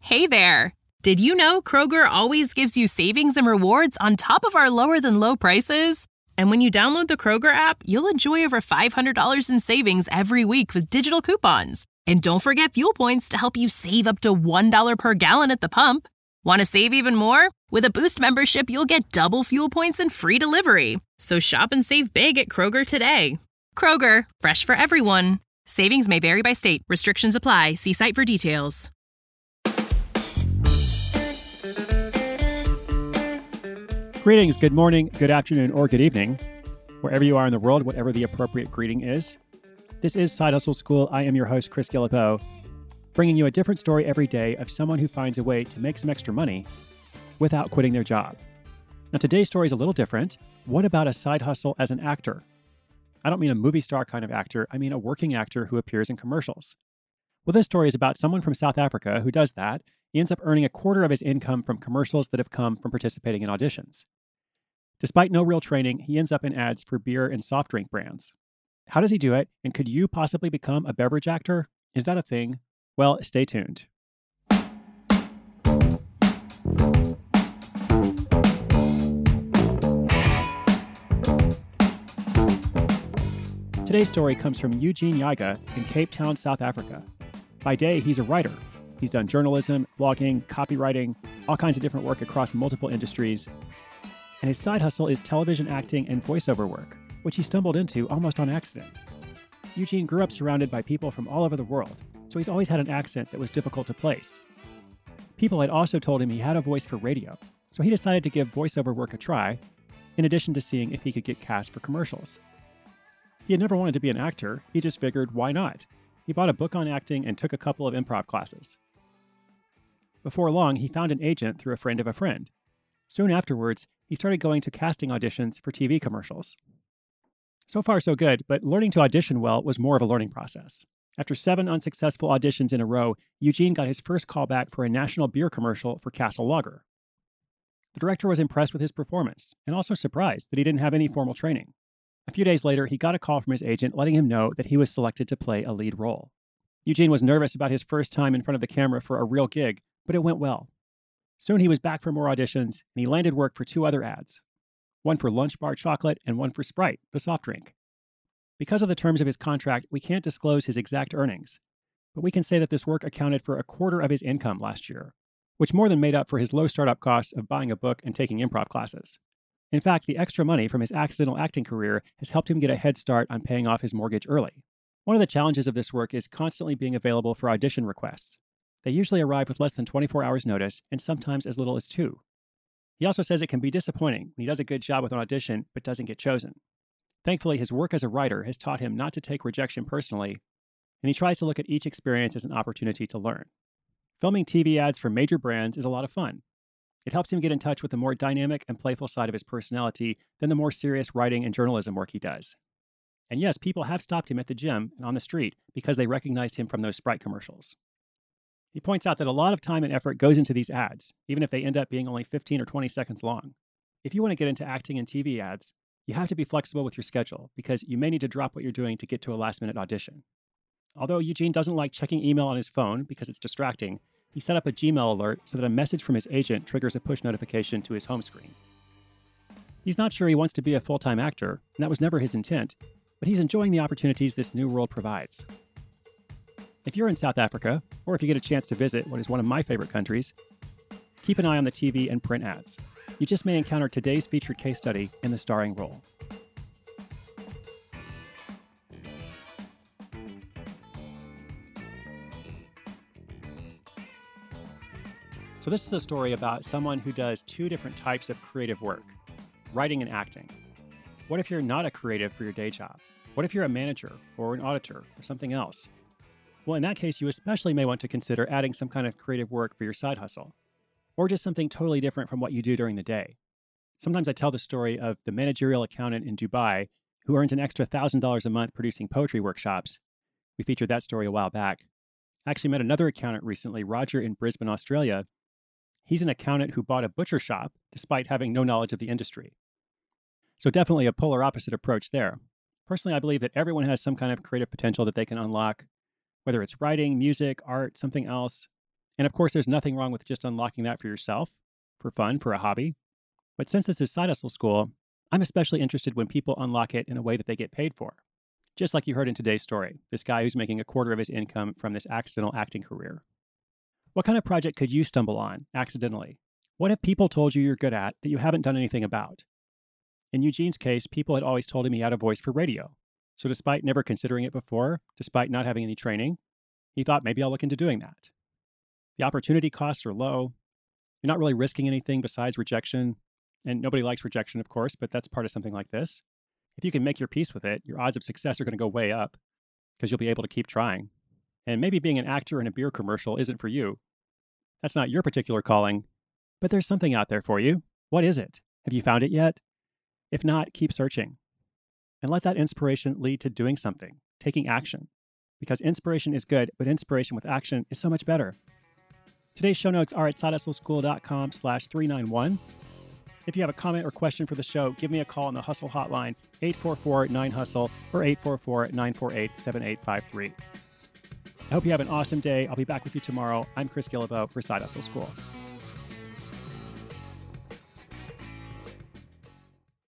Hey there! Did you know Kroger always gives you savings and rewards on top of our lower-than-low prices? And when you download the Kroger app, you'll enjoy over $500 in savings every week with digital coupons. And don't forget fuel points to help you save up to $1 per gallon at the pump. Want to save even more? With a Boost membership, you'll get double fuel points and free delivery. So shop and save big at Kroger today. Kroger, fresh for everyone. Savings may vary by state. Restrictions apply. See site for details. Greetings, good morning, good afternoon, or good evening, wherever you are in the world, whatever the appropriate greeting is. This is Side Hustle School. I am your host, Chris Guillebeau, bringing you a different story every day of someone who finds a way to make some extra money without quitting their job. Now, today's story is a little different. What about a side hustle as an actor? I don't mean a movie star kind of actor. I mean a working actor who appears in commercials. Well, this story is about someone from South Africa who does that. He ends up earning a quarter of his income from commercials that have come from participating in auditions. Despite no real training, he ends up in ads for beer and soft drink brands. How does he do it? And could you possibly become a beverage actor? Is that a thing? Well, stay tuned. Today's story comes from Eugene Yiga in Cape Town, South Africa. By day, he's a writer. He's done journalism, blogging, copywriting, all kinds of different work across multiple industries. And his side hustle is television acting and voiceover work, which he stumbled into almost on accident. Eugene grew up surrounded by people from all over the world, so he's always had an accent that was difficult to place. People had also told him he had a voice for radio, so he decided to give voiceover work a try, in addition to seeing if he could get cast for commercials. He had never wanted to be an actor, he just figured, why not? He bought a book on acting and took a couple of improv classes. Before long, he found an agent through a friend of a friend. Soon afterwards, he started going to casting auditions for TV commercials. So far, so good, but learning to audition well was more of a learning process. After 7 unsuccessful auditions in a row, Eugene got his first callback for a national beer commercial for Castle Lager. The director was impressed with his performance and also surprised that he didn't have any formal training. A few days later, he got a call from his agent letting him know that he was selected to play a lead role. Eugene was nervous about his first time in front of the camera for a real gig, but it went well. Soon he was back for more auditions, and he landed work for 2 other ads, one for Lunch Bar Chocolate and one for Sprite, the soft drink. Because of the terms of his contract, we can't disclose his exact earnings, but we can say that this work accounted for a quarter of his income last year, which more than made up for his low startup costs of buying a book and taking improv classes. In fact, the extra money from his accidental acting career has helped him get a head start on paying off his mortgage early. One of the challenges of this work is constantly being available for audition requests. They usually arrive with less than 24 hours notice, and sometimes as little as 2. He also says it can be disappointing when he does a good job with an audition but doesn't get chosen. Thankfully, his work as a writer has taught him not to take rejection personally, and he tries to look at each experience as an opportunity to learn. Filming TV ads for major brands is a lot of fun. It helps him get in touch with the more dynamic and playful side of his personality than the more serious writing and journalism work he does. And yes, people have stopped him at the gym and on the street because they recognized him from those Sprite commercials. He points out that a lot of time and effort goes into these ads, even if they end up being only 15 or 20 seconds long. If you want to get into acting and TV ads, you have to be flexible with your schedule because you may need to drop what you're doing to get to a last-minute audition. Although Eugene doesn't like checking email on his phone because it's distracting, he set up a Gmail alert so that a message from his agent triggers a push notification to his home screen. He's not sure he wants to be a full-time actor, and that was never his intent, but he's enjoying the opportunities this new world provides. If you're in South Africa, or if you get a chance to visit what is one of my favorite countries, keep an eye on the TV and print ads. You just may encounter today's featured case study in the starring role. So this is a story about someone who does 2 different types of creative work, writing and acting. What if you're not a creative for your day job? What if you're a manager or an auditor or something else? Well, in that case, you especially may want to consider adding some kind of creative work for your side hustle, or just something totally different from what you do during the day. Sometimes I tell the story of the managerial accountant in Dubai who earns an extra $1,000 a month producing poetry workshops. We featured that story a while back. I actually met another accountant recently, Roger, in Brisbane, Australia. He's an accountant who bought a butcher shop despite having no knowledge of the industry. So definitely a polar opposite approach there. Personally, I believe that everyone has some kind of creative potential that they can unlock, whether it's writing, music, art, something else. And of course, there's nothing wrong with just unlocking that for yourself, for fun, for a hobby. But since this is Side Hustle School, I'm especially interested when people unlock it in a way that they get paid for. Just like you heard in today's story, this guy who's making a quarter of his income from this accidental acting career. What kind of project could you stumble on accidentally? What have people told you you're good at that you haven't done anything about? In Eugene's case, people had always told him he had a voice for radio. So despite never considering it before, despite not having any training, he thought maybe I'll look into doing that. The opportunity costs are low. You're not really risking anything besides rejection. And nobody likes rejection, of course, but that's part of something like this. If you can make your peace with it, your odds of success are going to go way up because you'll be able to keep trying. And maybe being an actor in a beer commercial isn't for you. That's not your particular calling, but there's something out there for you. What is it? Have you found it yet? If not, keep searching. And let that inspiration lead to doing something, taking action. Because inspiration is good, but inspiration with action is so much better. Today's show notes are at sidehustleschool.com/391. If you have a comment or question for the show, give me a call on the Hustle Hotline, 844-9HUSTLE or 844-948-7853. I hope you have an awesome day. I'll be back with you tomorrow. I'm Chris Guillebeau for Side Hustle School.